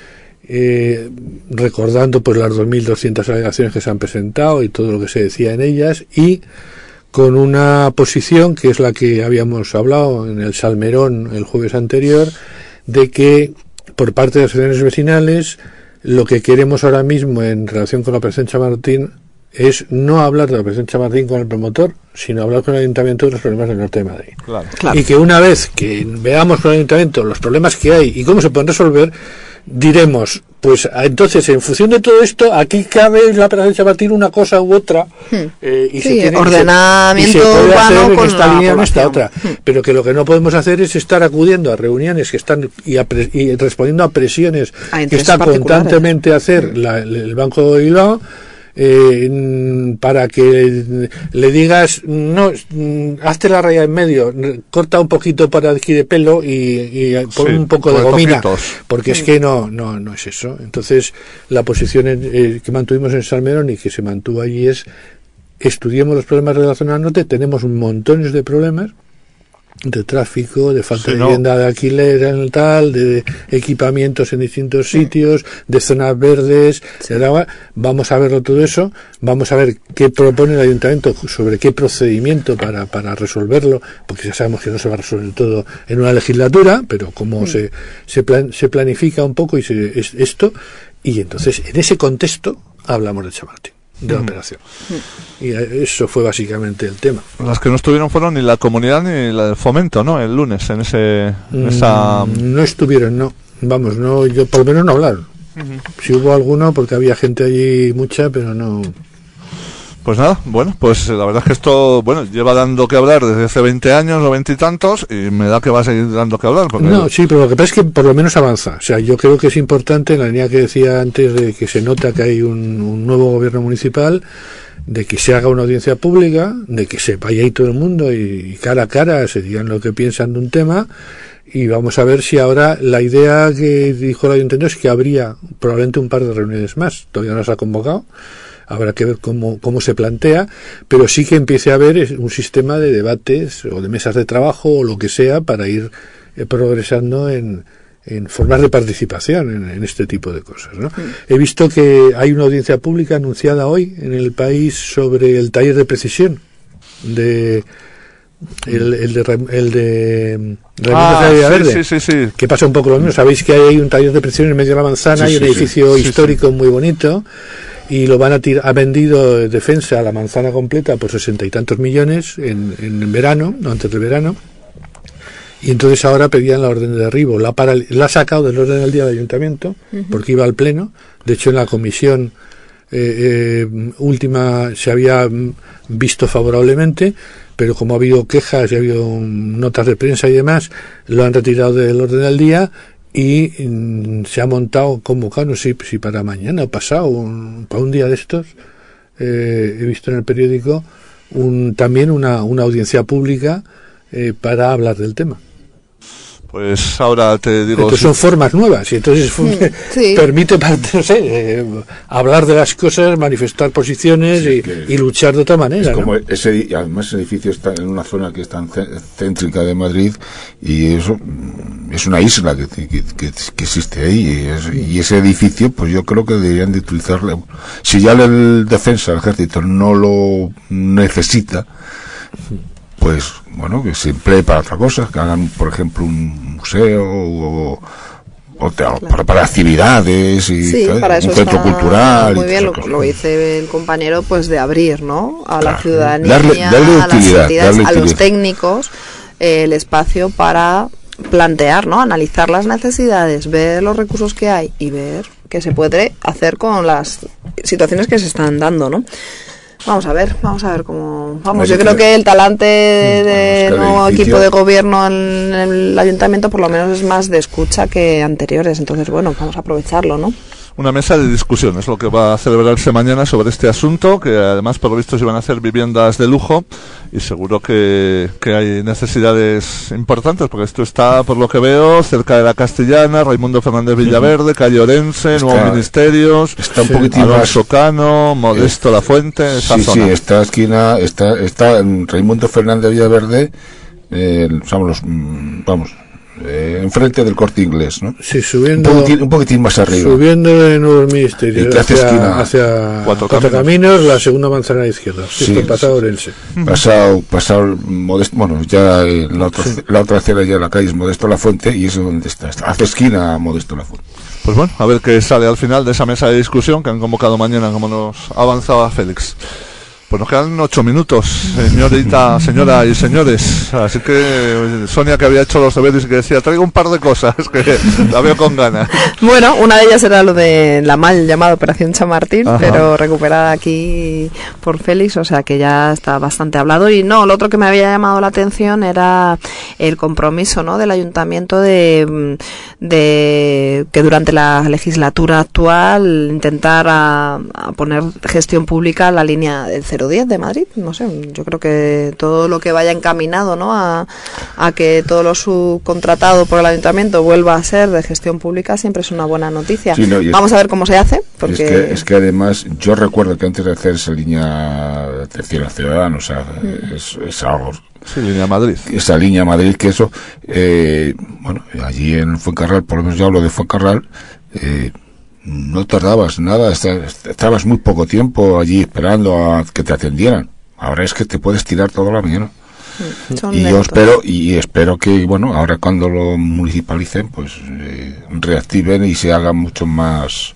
recordando pues las 2.200 alegaciones que se han presentado y todo lo que se decía en ellas, y con una posición que es la que habíamos hablado en el Salmerón el jueves anterior, de que por parte de las asociaciones vecinales lo que queremos ahora mismo en relación con la operación Chamartín es no hablar de la operación Chamartín con el promotor, sino hablar con el ayuntamiento de los problemas del norte de Madrid. Claro. Y que una vez que veamos con el ayuntamiento los problemas que hay y cómo se pueden resolver, diremos, pues entonces en función de todo esto, aquí cabe la operación Chamartín una cosa u otra, y sí, ordenamiento urbano con esta línea o esta otra, pero que lo que no podemos hacer es estar acudiendo a reuniones que están y respondiendo a presiones que está constantemente hacer el Banco de Bilbao, para que le digas, no, hazte la raya en medio, corta un poquito para aquí de pelo y pon un poco de gomina, porque es que no es eso. Entonces la posición que mantuvimos en Salmerón y que se mantuvo allí es: estudiemos los problemas de la zona norte, tenemos montones de problemas, de tráfico, de falta Sí, de vivienda de alquiler en el tal, de equipamientos en distintos sitios, de zonas verdes, de agua. Vamos a verlo todo eso, vamos a ver qué propone el ayuntamiento sobre qué procedimiento para resolverlo, porque ya sabemos que no se va a resolver todo en una legislatura, pero cómo se planifica un poco esto, y entonces en ese contexto hablamos de Chamartín, de la operación. Y eso fue básicamente el tema. Las que no estuvieron fueron ni la comunidad ni la del fomento, ¿no? El lunes, en esa... No estuvieron, no. Vamos, no, yo por lo menos no hablaron. Si hubo alguno, porque había gente allí mucha, pero no. Pues nada, bueno, pues la verdad es que esto, bueno, lleva dando que hablar desde hace 20 años o 20 y tantos, y me da que va a seguir dando que hablar. Porque... No, sí, pero lo que pasa es que por lo menos avanza. O sea, yo creo que es importante, en la línea que decía antes, de que se nota que hay un nuevo gobierno municipal, de que se haga una audiencia pública, de que se vaya ahí todo el mundo y cara a cara se digan lo que piensan de un tema, y vamos a ver si ahora la idea que dijo el ayuntamiento es que habría probablemente un par de reuniones más. Todavía no se ha convocado. Habrá que ver cómo se plantea, pero sí que empiece a haber un sistema de debates o de mesas de trabajo o lo que sea para ir progresando en formas de participación en este tipo de cosas, ¿no? He visto que hay una audiencia pública anunciada hoy en el país sobre el taller de precisión de el de Verde, sí. que pasa un poco lo mismo. Sabéis que hay un taller de precisión en medio de la manzana y un edificio histórico muy bonito, y lo van ha vendido Defensa a la manzana completa por 60 y tantos millones en verano, no, antes del verano, y entonces ahora pedían la orden de derribo. La ha sacado del orden del día del ayuntamiento porque iba al pleno. De hecho, en la comisión última se había visto favorablemente, pero como ha habido quejas y ha habido notas de prensa y demás, lo han retirado del orden del día. Y se ha montado, convocado, no sé si para mañana o pasado, para un día de estos, he visto en el periódico también una audiencia pública para hablar del tema. Pues ahora te digo... Entonces son formas nuevas, y entonces permite, no sé, hablar de las cosas, manifestar posiciones y luchar de otra manera. Es como ¿no? además ese edificio está en una zona que es tan céntrica de Madrid, y eso es una isla que existe ahí, y ese edificio, pues yo creo que deberían de utilizarlo. Si ya el Defensa, el Ejército, no lo necesita, pues bueno, que se emplee para otra cosa, que hagan, por ejemplo, un museo o para actividades y para eso un centro cultural. Muy bien, lo dice el compañero, pues de abrir, ¿no? A la ciudadanía, darle a las entidades, a los utilidad. Técnicos, el espacio para plantear, ¿no? Analizar las necesidades, ver los recursos que hay y ver qué se puede hacer con las situaciones que se están dando, ¿no? Vamos a ver cómo... yo creo que el talante del nuevo equipo de gobierno en el ayuntamiento por lo menos es más de escucha que anteriores. Entonces, bueno, vamos a aprovecharlo, ¿no? Una mesa de discusión es lo que va a celebrarse mañana sobre este asunto, que además por lo visto se van a hacer viviendas de lujo, y seguro que hay necesidades importantes, porque esto está, por lo que veo, cerca de la Castellana, Raimundo Fernández Villaverde, calle Orense, Nuevos Ministerios, está un poquitín Alonso Cano, Modesto La Fuente, esa zona. Sí, esta esquina está en Raimundo Fernández Villaverde, enfrente del Corte Inglés, ¿no? Sí, subiendo un poquitín más arriba. Subiendo de Nuevos Ministerios hacia Cuatro Caminos, la segunda manzana a la izquierda. Pasado Orense. Pasado Modesto, bueno, ya la otra acera ya la calle es Modesto La Fuente, y eso es donde está. Hace esquina a Modesto La Fuente. Pues bueno, a ver qué sale al final de esa mesa de discusión que han convocado mañana, como nos avanzaba Félix. Pues nos quedan 8 minutos, señora y señores. Así que Sonia, que había hecho los deberes y que decía, traigo un par de cosas, que la veo con ganas. Bueno, una de ellas era lo de la mal llamada Operación Chamartín, pero recuperada aquí por Félix, o sea que ya está bastante hablado. Y no, lo otro que me había llamado la atención era el compromiso, ¿no?, del ayuntamiento de que durante la legislatura actual intentar a poner gestión pública la línea del 010 de Madrid, no sé, yo creo que todo lo que vaya encaminado, ¿no?, a que todo lo subcontratado por el ayuntamiento vuelva a ser de gestión pública siempre es una buena noticia. Sí, no, vamos a ver cómo se hace, porque es que además yo recuerdo que antes de hacer esa línea de atención al ciudadano, o sea, es algo. Sí, línea Madrid. Esa línea Madrid, que eso, bueno, allí en Fuencarral, por lo menos yo hablo de Fuencarral, no tardabas nada, estabas muy poco tiempo allí esperando a que te atendieran. Ahora es que te puedes tirar toda la mañana. Y yo espero que, bueno, ahora cuando lo municipalicen, pues reactiven y se haga mucho más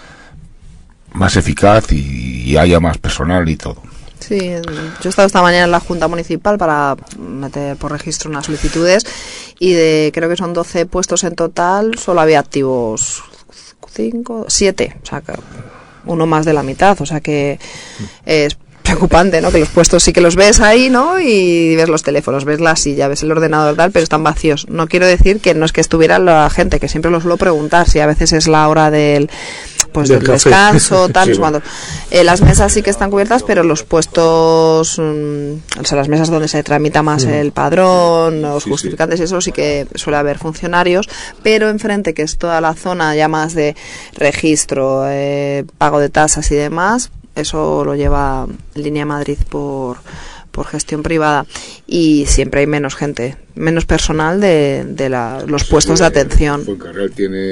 eficaz y haya más personal y todo. Sí, yo he estado esta mañana en la Junta Municipal para meter por registro unas solicitudes y creo que son 12 puestos en total, solo había activos 7, o sea, que uno más de la mitad, o sea que es preocupante, ¿no? Que los puestos sí que los ves ahí, ¿no? Y ves los teléfonos, ves la silla, ves el ordenador, tal, pero están vacíos. No quiero decir que no es que estuviera la gente, que siempre lo suelo preguntar, si a veces es la hora del descanso, tal, sí, cuando las mesas sí que están cubiertas, pero los puestos, o sea, las mesas donde se tramita más el padrón, los justificantes, eso sí que suele haber funcionarios, pero enfrente, que es toda la zona ya más de registro, pago de tasas y demás, eso lo lleva Línea Madrid por gestión privada, y siempre hay menos gente, menos personal de los puestos de atención. Fuencarral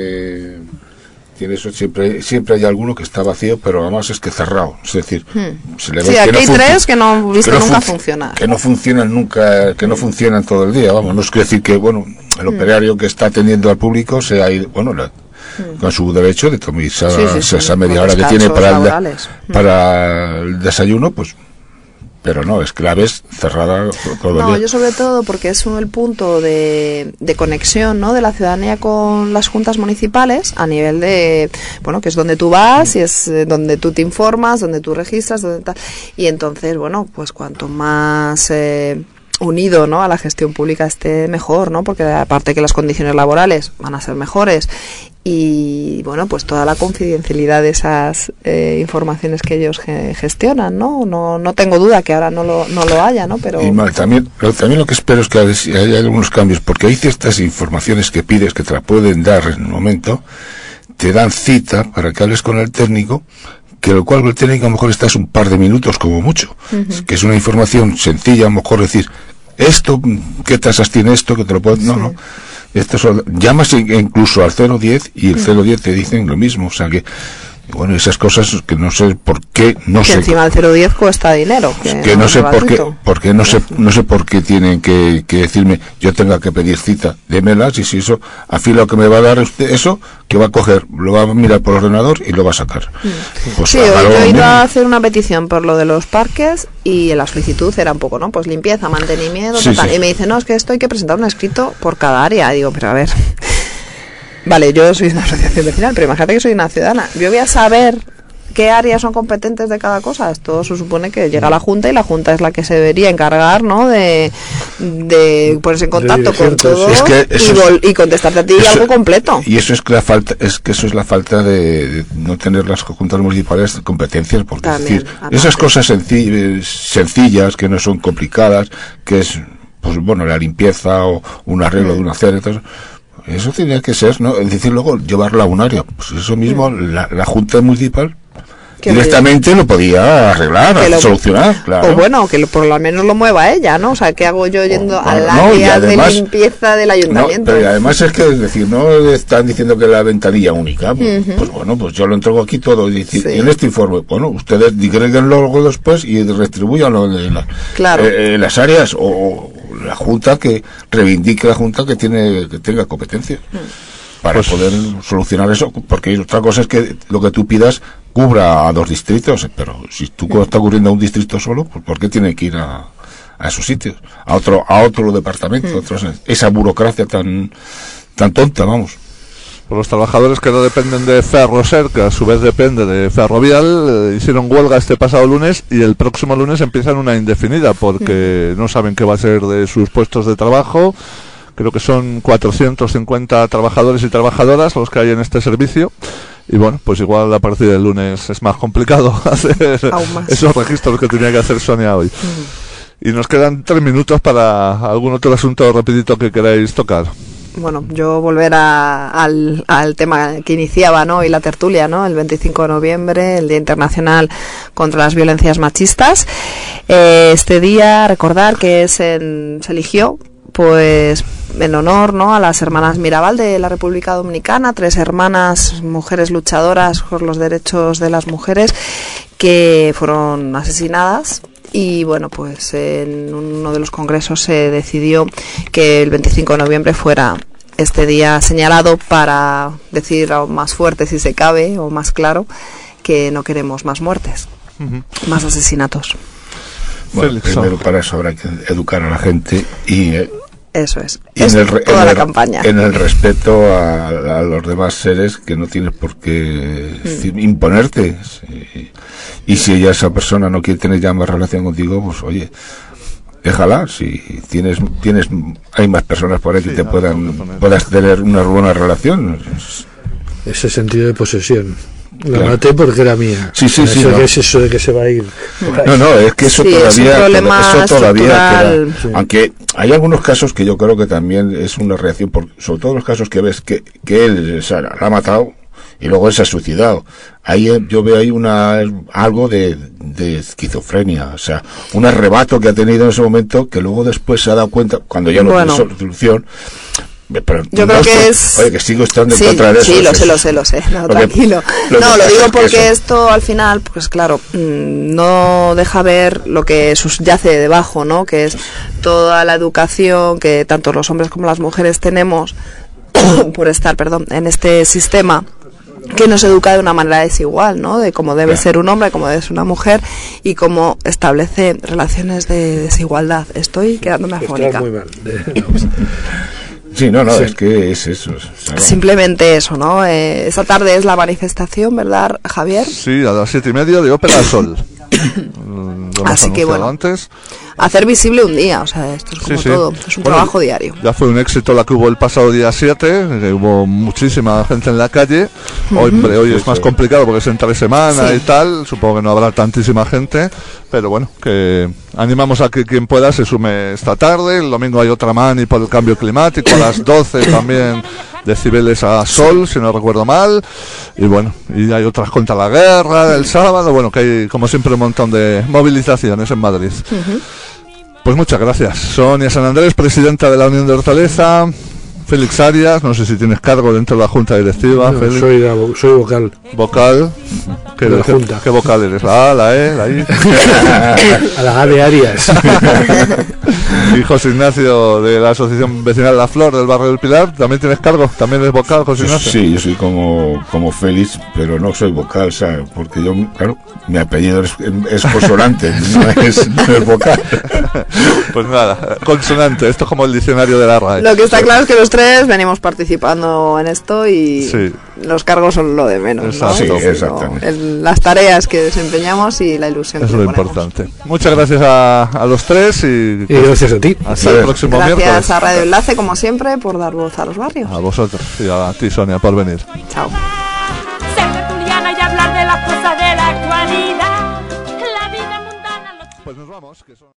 tiene eso, siempre hay alguno que está vacío, pero además es que cerrado, es decir, se le ve sí, aquí hay 3 que no he visto nunca funcionar, que no funcionan nunca, que no funcionan todo el día, vamos, no es que decir que, bueno, el operario que está atendiendo al público sea, bueno, con su derecho de tomar esa media hora que tiene para el desayuno, pues, pero no, es que la ves cerrada todo el día. No, yo sobre todo porque es el punto de conexión, ¿no?, de la ciudadanía con las juntas municipales, a nivel de, bueno, que es donde tú vas y es donde tú te informas, donde tú registras, y entonces, bueno, pues cuanto más unido, ¿no?, a la gestión pública esté, mejor, ¿no?, porque aparte que las condiciones laborales van a ser mejores y, bueno, pues toda la confidencialidad de esas informaciones que ellos gestionan, no tengo duda que ahora no lo haya, ¿no?, pero también lo que espero es que haya algunos cambios, porque hay ciertas informaciones que pides que te la pueden dar en un momento, te dan cita para que hables con el técnico, que lo cual el técnico a lo mejor estás un par de minutos como mucho, que es una información sencilla, a lo mejor decir, esto, ¿qué tasas tiene esto? Que te lo puedo... No. Llamas incluso al 010 y el 010 te dicen lo mismo, o sea que, bueno, esas cosas que no sé por qué, que encima el 010 cuesta dinero, que no sé no sé por qué tienen que decirme yo tenga que pedir cita, démelas, y si eso, a fin lo que me va a dar usted, eso que va a coger, lo va a mirar por el ordenador y lo va a sacar. Pues sí, yo he ido a hacer una petición por lo de los parques y en la solicitud era un poco, ¿no?, pues limpieza, mantenimiento, y me dice, no, es que esto hay que presentar un escrito por cada área. Y digo, pero a ver, vale, yo soy una asociación vecinal, pero imagínate que soy una ciudadana. Yo voy a saber qué áreas son competentes de cada cosa. Esto se supone que llega a la Junta y la Junta es la que se debería encargar, ¿no?, de ponerse en contacto con todo y contestarte a ti algo completo. Y eso es que eso es la falta de no tener las juntas municipales competencias, porque también, es decir, esas cosas sencillas que no son complicadas, que es, pues bueno, la limpieza o un arreglo de una acera, eso tenía que ser, ¿no? Es decir, luego llevarlo a un área. Pues eso mismo, la Junta Municipal directamente lo podía arreglar, solucionar, claro. O bueno, que por lo menos lo mueva ella, ¿no? O sea, ¿qué hago yo yendo al área de limpieza del ayuntamiento? Pero además es que, es decir, no están diciendo que la ventanilla única, pues bueno, pues yo lo entrego aquí todo, y en este informe, bueno, ustedes digréguenlo luego después y redistribúyanlo en las áreas, o la Junta, que reivindique la Junta que tenga competencia para poder solucionar eso, porque otra cosa es que lo que tú pidas cubra a 2 distritos, pero si tú estás cubriendo a un distrito solo, pues ¿por qué tiene que ir a esos sitios? A otro departamento, esa burocracia tan tonta, vamos. Por los trabajadores que no dependen de Ferroser, que a su vez depende de Ferrovial, hicieron huelga este pasado lunes y el próximo lunes empiezan una indefinida porque no saben qué va a ser de sus puestos de trabajo. Creo que son 450 trabajadores y trabajadoras los que hay en este servicio Y bueno, pues igual a partir del lunes es más complicado hacer Aún más. esos registros que tenía que hacer Sonia hoy. Y nos quedan 3 minutos para algún otro asunto rapidito que queráis tocar. Bueno, yo volver al tema que iniciaba, ¿no? Y la tertulia, ¿no? El 25 de noviembre, el Día Internacional contra las Violencias Machistas. Este día, recordar que se eligió, pues, en honor, ¿no? A las hermanas Mirabal de la República Dominicana, 3 hermanas, mujeres luchadoras por los derechos de las mujeres que fueron asesinadas. Y bueno, pues en uno de los congresos se decidió que el 25 de noviembre fuera este día señalado para decir aún más fuerte, si se cabe, o más claro, que no queremos más muertes, más asesinatos. Bueno, primero para eso habrá que educar a la gente y eso es, y toda la campaña. En el respeto a los demás seres, que no tienes por qué imponerte. Y si esa persona no quiere tener ya más relación contigo, pues oye, déjala. Si hay más personas por ahí que te puedas tener una buena relación. Ese sentido de posesión. La Claro. maté porque era mía. Sí, Eso no. que es eso de que se va a ir. No, es que eso Sí, es un problema todavía estructural. queda. Aunque hay algunos casos que yo creo que también es una reacción, sobre todo los casos que ves que él la ha matado y luego él se ha suicidado. Ahí yo veo ahí algo de esquizofrenia, o sea, un arrebato que ha tenido en ese momento que luego después se ha dado cuenta, cuando ya no tiene solución. Pero yo creo que es... Oye, que sigo estando en contra de eso. Sí, lo sé. No, tranquilo. Lo digo porque esto al final, pues claro, no deja ver lo que subyace debajo, ¿no? Que es toda la educación que tanto los hombres como las mujeres tenemos por estar, en este sistema que nos educa de una manera desigual, ¿no? De cómo debe ser un hombre, cómo debe ser una mujer y cómo establece relaciones de desigualdad. Estoy quedándome afónica. Estás muy mal. Sí, es que es eso. ¿Sabes? Simplemente eso, ¿no? Esta tarde es la manifestación, ¿verdad, Javier? Sí, a las 7:30 de Ópera Sol. Así que bueno, antes. hacer visible un día, o sea, esto es como todo, es un trabajo diario. Ya fue un éxito la que hubo el pasado día 7, que hubo muchísima gente en la calle. Hoy es más complicado porque es entre semana y tal, supongo que no habrá tantísima gente, pero bueno, que animamos a que quien pueda se sume esta tarde. El domingo hay otra mani por el cambio climático, a las 12 también, decibeles a sol, si no recuerdo mal, y bueno, y hay otras contra la guerra el sábado, bueno, que hay como siempre un montón de movilizaciones en Madrid. Pues muchas gracias. Sonia San Andrés, presidenta de la Unión de Hortaleza. Félix Arias, no sé si tienes cargo dentro de la Junta Directiva. No, Félix. soy vocal. Vocal. De la Junta. ¿Qué vocal eres? ¿La A, la E, la I? A la A de Arias. Y José Ignacio de la Asociación Vecinal La Flor del Barrio del Pilar, ¿también tienes cargo? ¿También eres vocal, José Ignacio? Sí, yo soy como Félix, pero no soy vocal, ¿sabes? Porque yo, claro, mi apellido es consonante, no es vocal. Pues nada, consonante, esto es como el diccionario de la RAE. Lo que está claro es que los tres venimos participando en esto y los cargos son lo de menos, ¿no? Sí, exactamente. Las tareas que desempeñamos y la ilusión Es que lo ponemos. importante. Muchas gracias a los tres y gracias a ti. Hasta el próximo Gracias miércoles. a Radio Enlace, como siempre, por dar voz a los barrios. A vosotros y a ti, Sonia, por venir. Chao. Ser tertuliana y hablar de las cosas de la actualidad. La vida mundana. Pues nos vamos. Que son...